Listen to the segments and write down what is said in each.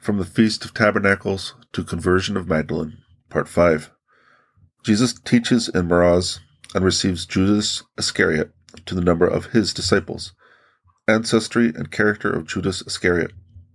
From the Feast of Tabernacles to Conversion of Magdalene, Part 5. Jesus teaches in Meroz and receives Judas Iscariot to the number of his disciples. Ancestry and character of Judas Iscariot.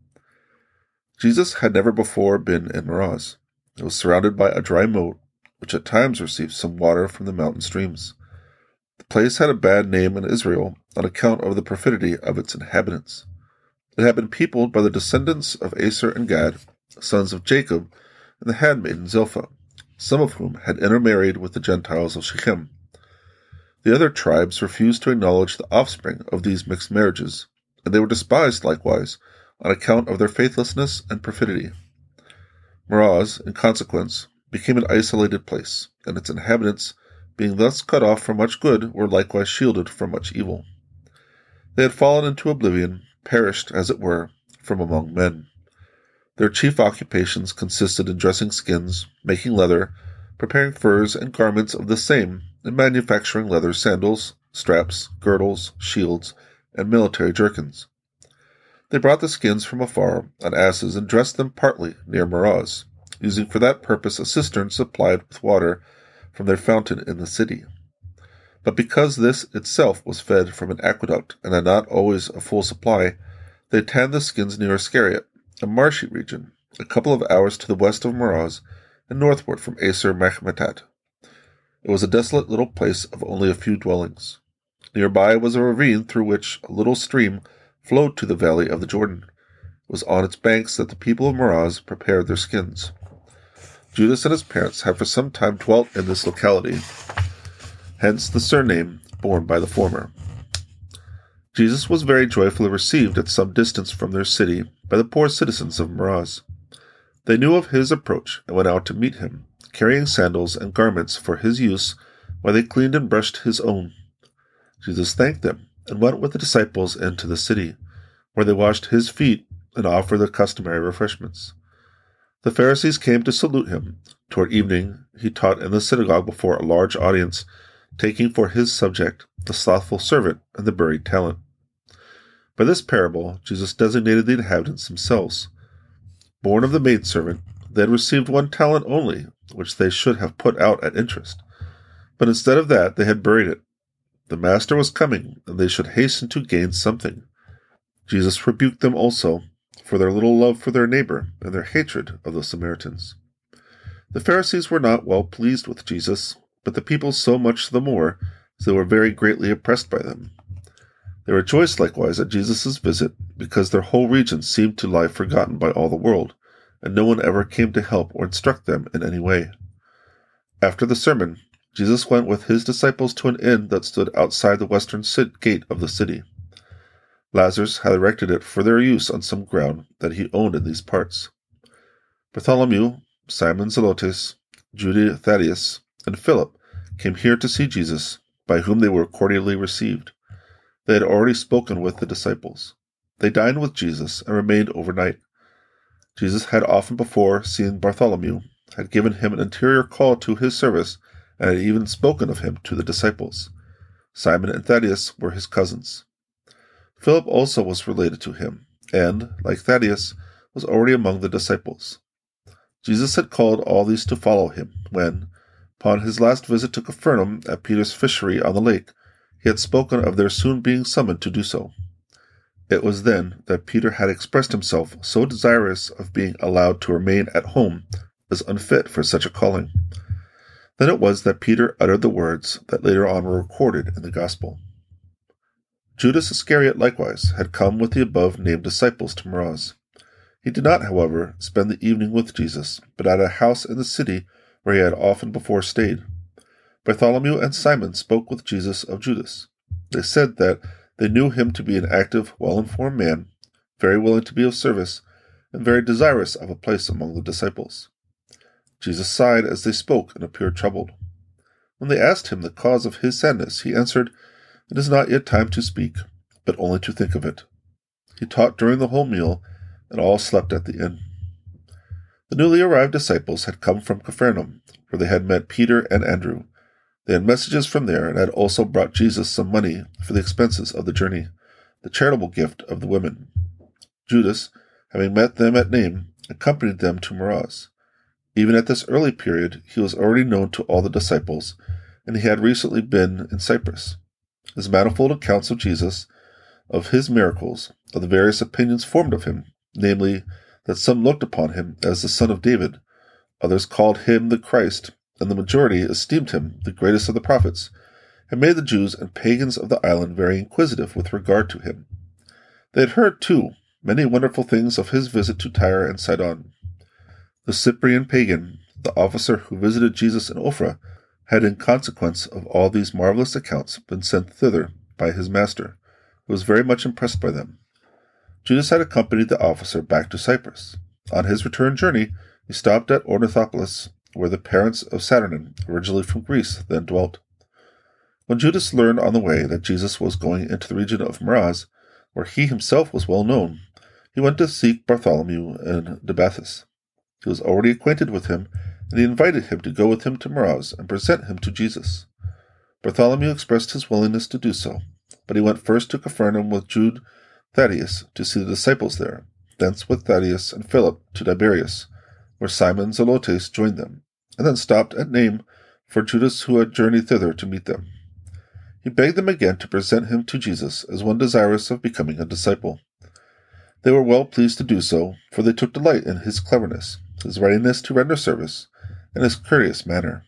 Jesus had never before been in Meroz. It was surrounded by a dry moat, which at times received some water from the mountain streams. The place had a bad name in Israel on account of the perfidy of its inhabitants. It had been peopled by the descendants of Aser and Gad, sons of Jacob, and the handmaiden Zilpah, some of whom had intermarried with the Gentiles of Shechem. The other tribes refused to acknowledge the offspring of these mixed marriages, and they were despised likewise on account of their faithlessness and perfidy. Meroz, in consequence, became an isolated place, and its inhabitants, being thus cut off from much good, were likewise shielded from much evil. They had fallen into oblivion, perished, as it were, from among men. Their chief occupations consisted in dressing skins, making leather, preparing furs and garments of the same, and manufacturing leather sandals, straps, girdles, shields, and military jerkins. They brought the skins from afar on asses and dressed them partly near Meroz, using for that purpose a cistern supplied with water from their fountain in the city. But because this itself was fed from an aqueduct and had not always a full supply, they tanned the skins near Iscariot, a marshy region, a couple of hours to the west of Meroz and northward from Aser Machmetat. It was a desolate little place of only a few dwellings. Nearby was a ravine through which a little stream flowed to the valley of the Jordan. It was on its banks that the people of Meroz prepared their skins. Judas and his parents had for some time dwelt in this locality, hence the surname borne by the former. Jesus was very joyfully received at some distance from their city by the poor citizens of Meroz. They knew of his approach and went out to meet him, carrying sandals and garments for his use, while they cleaned and brushed his own. Jesus thanked them and went with the disciples into the city, where they washed his feet and offered the customary refreshments. The Pharisees came to salute him. Toward evening he taught in the synagogue before a large audience, taking for his subject the slothful servant and the buried talent. By this parable, Jesus designated the inhabitants themselves. Born of the maidservant, they had received 1 talent only, which they should have put out at interest. But instead of that, they had buried it. The master was coming, and they should hasten to gain something. Jesus rebuked them also for their little love for their neighbor and their hatred of the Samaritans. The Pharisees were not well pleased with Jesus, but the people so much the more, as they were very greatly oppressed by them. They rejoiced likewise at Jesus' visit, because their whole region seemed to lie forgotten by all the world, and no one ever came to help or instruct them in any way. After the sermon, Jesus went with his disciples to an inn that stood outside the western gate of the city. Lazarus had erected it for their use on some ground that he owned in these parts. Bartholomew, Simon Zelotes, Judah Thaddeus, and Philip came here to see Jesus, by whom they were cordially received. They had already spoken with the disciples. They dined with Jesus and remained overnight. Jesus had often before seen Bartholomew, had given him an interior call to his service, and had even spoken of him to the disciples. Simon and Thaddeus were his cousins. Philip also was related to him, and, like Thaddeus, was already among the disciples. Jesus had called all these to follow him, when, upon his last visit to Capernaum at Peter's fishery on the lake, he had spoken of their soon being summoned to do so. It was then that Peter had expressed himself so desirous of being allowed to remain at home as unfit for such a calling. Then it was that Peter uttered the words that later on were recorded in the Gospel. Judas Iscariot likewise had come with the above-named disciples to Meroz. He did not, however, spend the evening with Jesus, but at a house in the city where he had often before stayed. Bartholomew and Simon spoke with Jesus of Judas. They said that they knew him to be an active, well-informed man, very willing to be of service, and very desirous of a place among the disciples. Jesus sighed as they spoke and appeared troubled. When they asked him the cause of his sadness, he answered, "It is not yet time to speak, but only to think of it." He taught during the whole meal, and all slept at the inn. The newly arrived disciples had come from Capernaum, where they had met Peter and Andrew. They had messages from there and had also brought Jesus some money for the expenses of the journey, the charitable gift of the women. Judas, having met them at name, accompanied them to Meroz. Even at this early period, he was already known to all the disciples, and he had recently been in Cyprus. His manifold accounts of Jesus, of his miracles, of the various opinions formed of him, namely, that some looked upon him as the Son of David, others called him the Christ, and the majority esteemed him the greatest of the prophets, had made the Jews and pagans of the island very inquisitive with regard to him. They had heard, too, many wonderful things of his visit to Tyre and Sidon. The Cyprian pagan, the officer who visited Jesus in Ophrah, had in consequence of all these marvelous accounts been sent thither by his master, who was very much impressed by them. Judas had accompanied the officer back to Cyprus. On his return journey, he stopped at Ornithopolis, where the parents of Saturnin, originally from Greece, then dwelt. When Judas learned on the way that Jesus was going into the region of Meroz, where he himself was well known, he went to seek Bartholomew in Debathus. He was already acquainted with him, and he invited him to go with him to Meroz and present him to Jesus. Bartholomew expressed his willingness to do so, but he went first to Capernaum with Jude Thaddeus to see the disciples there, thence with Thaddeus and Philip to Tiberias, where Simon Zelotes joined them, and then stopped at Nain for Judas, who had journeyed thither to meet them. He begged them again to present him to Jesus as one desirous of becoming a disciple. They were well pleased to do so, for they took delight in his cleverness, his readiness to render service, and his courteous manner.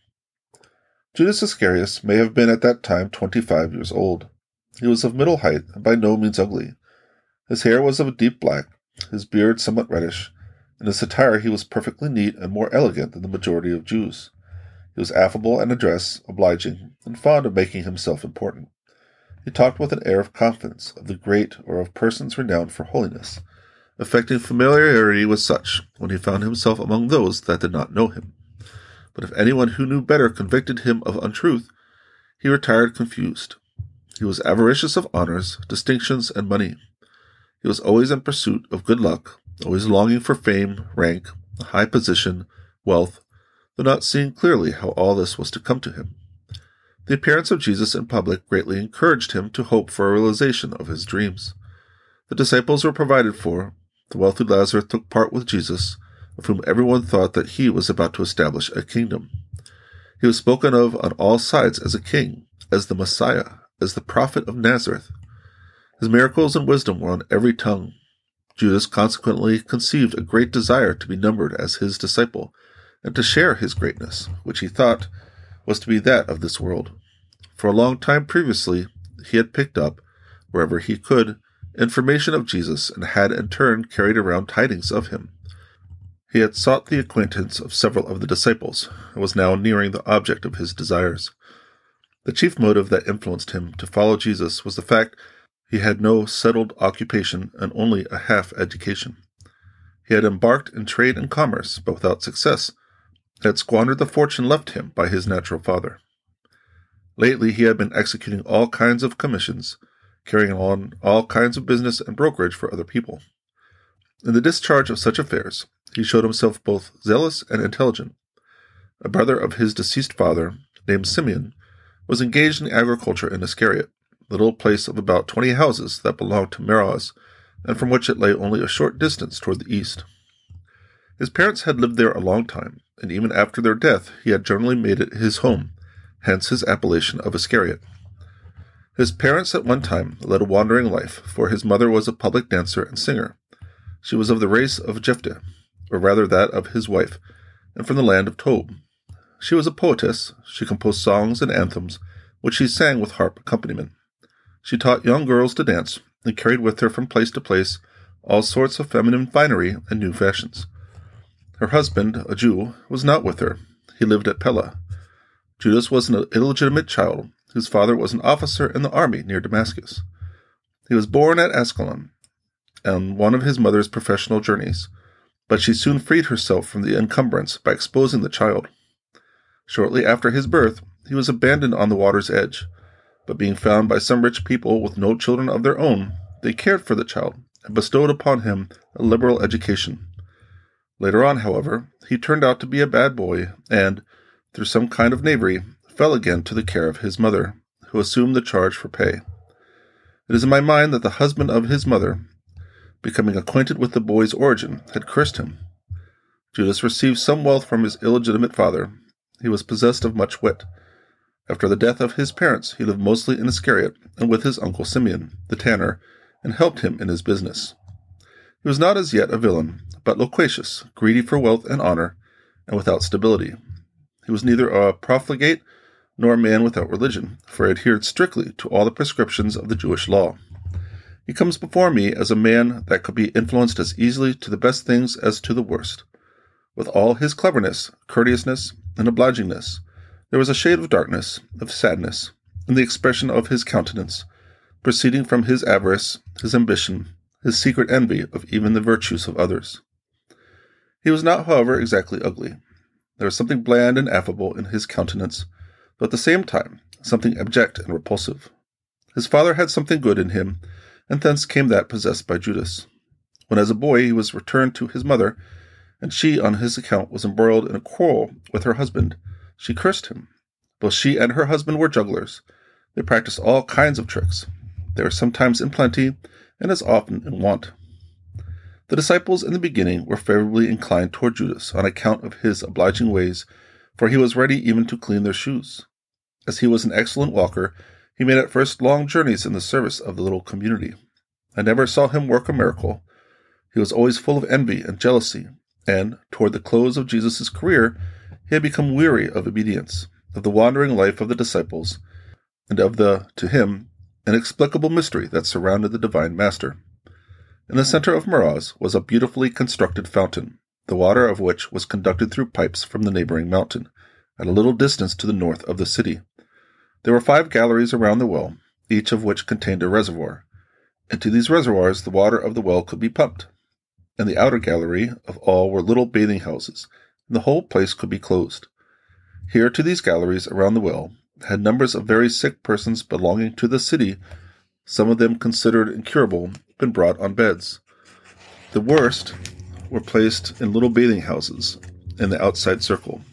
Judas Iscariot may have been at that time 25 years old. He was of middle height, and by no means ugly. His hair was of a deep black, his beard somewhat reddish. In his attire he was perfectly neat and more elegant than the majority of Jews. He was affable in address, obliging, and fond of making himself important. He talked with an air of confidence of the great or of persons renowned for holiness, affecting familiarity with such when he found himself among those that did not know him. But if anyone who knew better convicted him of untruth, he retired confused. He was avaricious of honors, distinctions, and money. He was always in pursuit of good luck, always longing for fame, rank, a high position, wealth, though not seeing clearly how all this was to come to him. The appearance of Jesus in public greatly encouraged him to hope for a realization of his dreams. The disciples were provided for. The wealthy Lazarus took part with Jesus, of whom everyone thought that he was about to establish a kingdom. He was spoken of on all sides as a king, as the Messiah, as the prophet of Nazareth. His miracles and wisdom were on every tongue. Judas consequently conceived a great desire to be numbered as his disciple, and to share his greatness, which he thought was to be that of this world. For a long time previously, he had picked up, wherever he could, information of Jesus, and had in turn carried around tidings of him. He had sought the acquaintance of several of the disciples, and was now nearing the object of his desires. The chief motive that influenced him to follow Jesus was the fact he had no settled occupation and only a half education. He had embarked in trade and commerce, but without success, had squandered the fortune left him by his natural father. Lately he had been executing all kinds of commissions, carrying on all kinds of business and brokerage for other people. In the discharge of such affairs, he showed himself both zealous and intelligent. A brother of his deceased father, named Simeon, was engaged in agriculture in Iscariot, a little place of about 20 houses that belonged to Meroz, and from which it lay only a short distance toward the east. His parents had lived there a long time, and even after their death he had generally made it his home, hence his appellation of Iscariot. His parents at one time led a wandering life, for his mother was a public dancer and singer. She was of the race of Jephthah, or rather that of his wife, and from the land of Tob. She was a poetess. She composed songs and anthems, which she sang with harp accompaniment. She taught young girls to dance, and carried with her from place to place all sorts of feminine finery and new fashions. Her husband, a Jew, was not with her. He lived at Pella. Judas was an illegitimate child, whose father was an officer in the army near Damascus. He was born at Ascalon, on one of his mother's professional journeys, but she soon freed herself from the encumbrance by exposing the child. Shortly after his birth, he was abandoned on the water's edge, but being found by some rich people with no children of their own, they cared for the child and bestowed upon him a liberal education. Later on, however, he turned out to be a bad boy and, through some kind of knavery, fell again to the care of his mother, who assumed the charge for pay. It is in my mind that the husband of his mother, becoming acquainted with the boy's origin, had cursed him. Judas received some wealth from his illegitimate father. He was possessed of much wit. After the death of his parents, he lived mostly in Iscariot and with his uncle Simeon, the tanner, and helped him in his business. He was not as yet a villain, but loquacious, greedy for wealth and honor, and without stability. He was neither a profligate nor a man without religion, for he adhered strictly to all the prescriptions of the Jewish law. He comes before me as a man that could be influenced as easily to the best things as to the worst. With all his cleverness, courteousness, and obligingness, there was a shade of darkness, of sadness, in the expression of his countenance, proceeding from his avarice, his ambition, his secret envy of even the virtues of others. He was not, however, exactly ugly. There was something bland and affable in his countenance, but at the same time something abject and repulsive. His father had something good in him, and thence came that possessed by Judas. When as a boy he was returned to his mother, and she on his account was embroiled in a quarrel with her husband, she cursed him. Both she and her husband were jugglers. They practiced all kinds of tricks. They were sometimes in plenty, and as often in want. The disciples in the beginning were favorably inclined toward Judas on account of his obliging ways, for he was ready even to clean their shoes. As he was an excellent walker, he made at first long journeys in the service of the little community. I never saw him work a miracle. He was always full of envy and jealousy, and, toward the close of Jesus' career, he had become weary of obedience, of the wandering life of the disciples, and of the, to him, inexplicable mystery that surrounded the divine master. In the center of Meroz was a beautifully constructed fountain, the water of which was conducted through pipes from the neighboring mountain, at a little distance to the north of the city. There were 5 galleries around the well, each of which contained a reservoir. Into these reservoirs the water of the well could be pumped. In the outer gallery of all were little bathing houses, and the whole place could be closed. Here to these galleries around the well had numbers of very sick persons belonging to the city, some of them considered incurable, been brought on beds. The worst were placed in little bathing houses in the outside circle.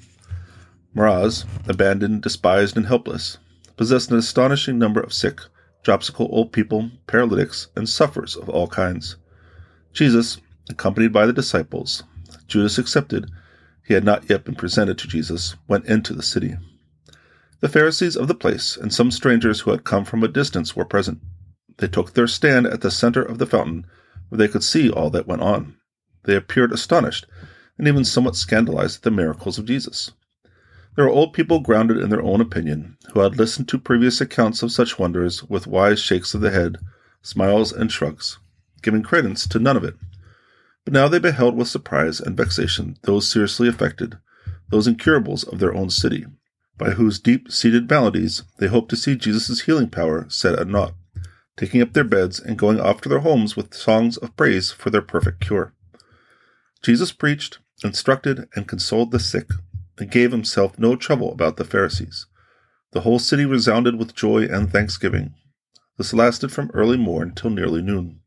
Meroz, abandoned, despised, and helpless, possessed an astonishing number of sick, dropsical old people, paralytics, and sufferers of all kinds. Jesus, accompanied by the disciples, Judas excepted, he had not yet been presented to Jesus, went into the city. The Pharisees of the place and some strangers who had come from a distance were present. They took their stand at the center of the fountain, where they could see all that went on. They appeared astonished, and even somewhat scandalized at the miracles of Jesus. There were old people grounded in their own opinion, who had listened to previous accounts of such wonders with wise shakes of the head, smiles, and shrugs, giving credence to none of it. But now they beheld with surprise and vexation those seriously affected, those incurables of their own city, by whose deep-seated maladies they hoped to see Jesus' healing power set at naught, taking up their beds and going off to their homes with songs of praise for their perfect cure. Jesus preached, instructed, and consoled the sick, and gave himself no trouble about the Pharisees. The whole city resounded with joy and thanksgiving. This lasted from early morn till nearly noon.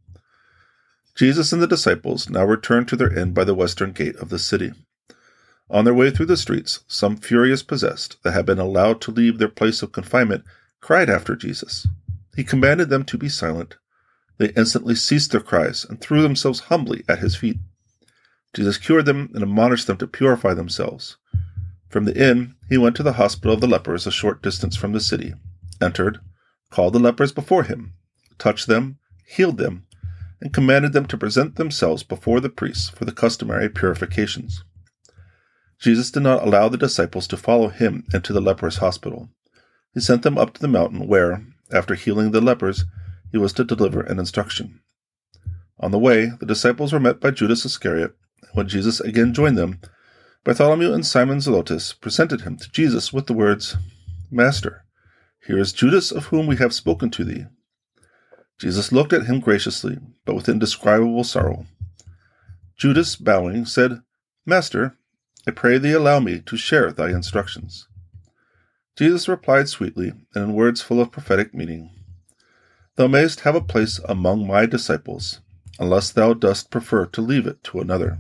Jesus and the disciples now returned to their inn by the western gate of the city. On their way through the streets, some furious possessed that had been allowed to leave their place of confinement cried after Jesus. He commanded them to be silent. They instantly ceased their cries and threw themselves humbly at his feet. Jesus cured them and admonished them to purify themselves. From the inn, he went to the hospital of the lepers a short distance from the city, entered, called the lepers before him, touched them, healed them, and commanded them to present themselves before the priests for the customary purifications. Jesus did not allow the disciples to follow him into the lepers' hospital. He sent them up to the mountain where, after healing the lepers, he was to deliver an instruction. On the way, the disciples were met by Judas Iscariot, and when Jesus again joined them, Bartholomew and Simon Zelotes presented him to Jesus with the words, "Master, here is Judas of whom we have spoken to thee." Jesus looked at him graciously, but with indescribable sorrow. Judas, bowing, said, "Master, I pray thee allow me to share thy instructions." Jesus replied sweetly, and in words full of prophetic meaning, "Thou mayst have a place among my disciples, unless thou dost prefer to leave it to another."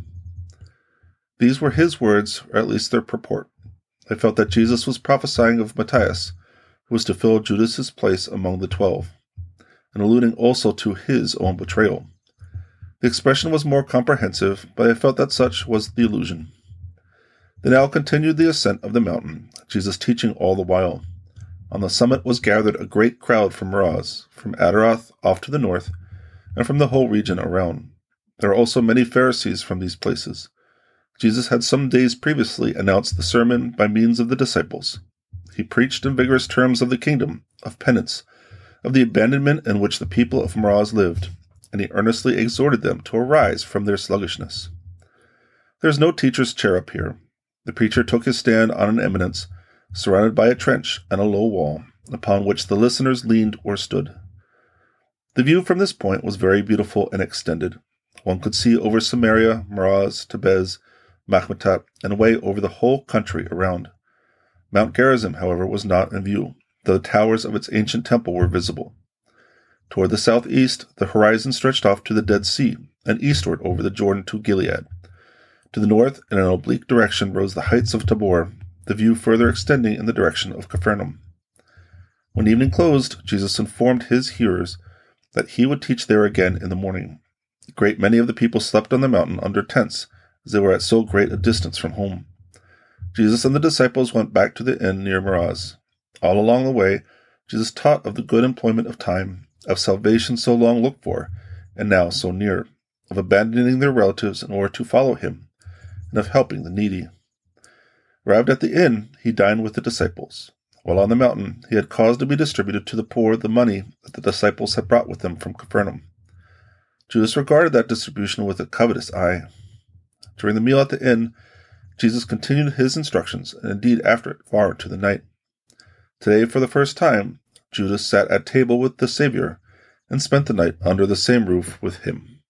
These were his words, or at least their purport. I felt that Jesus was prophesying of Matthias, who was to fill Judas's place among the 12, and alluding also to his own betrayal. The expression was more comprehensive, but I felt that such was the allusion. They now continued the ascent of the mountain, Jesus teaching all the while. On the summit was gathered a great crowd from Meroz, from Adaroth off to the north, and from the whole region around. There were also many Pharisees from these places. Jesus had some days previously announced the sermon by means of the disciples. He preached in vigorous terms of the kingdom, of penance, of the abandonment in which the people of Meroz lived, and he earnestly exhorted them to arise from their sluggishness. There is no teacher's chair up here. The preacher took his stand on an eminence, surrounded by a trench and a low wall, upon which the listeners leaned or stood. The view from this point was very beautiful and extended. One could see over Samaria, Meroz, Tebez, Machmetat, and away over the whole country around. Mount Gerizim, however, was not in view, though the towers of its ancient temple were visible. Toward the southeast, the horizon stretched off to the Dead Sea, and eastward over the Jordan to Gilead. To the north, in an oblique direction, rose the heights of Tabor, the view further extending in the direction of Capernaum. When evening closed, Jesus informed his hearers that he would teach there again in the morning. A great many of the people slept on the mountain under tents, as they were at so great a distance from home. Jesus and the disciples went back to the inn near Meroz. All along the way, Jesus taught of the good employment of time, of salvation so long looked for, and now so near, of abandoning their relatives in order to follow him, and of helping the needy. Arrived at the inn, he dined with the disciples. While on the mountain, he had caused to be distributed to the poor the money that the disciples had brought with them from Capernaum. Judas regarded that distribution with a covetous eye. During the meal at the inn, Jesus continued his instructions, and indeed after it, far into the night. Today, for the first time, Judas sat at table with the Savior and spent the night under the same roof with him.